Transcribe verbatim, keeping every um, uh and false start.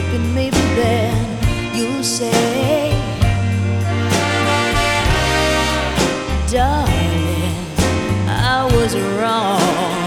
and maybe then you'll say, darling, I was wrong.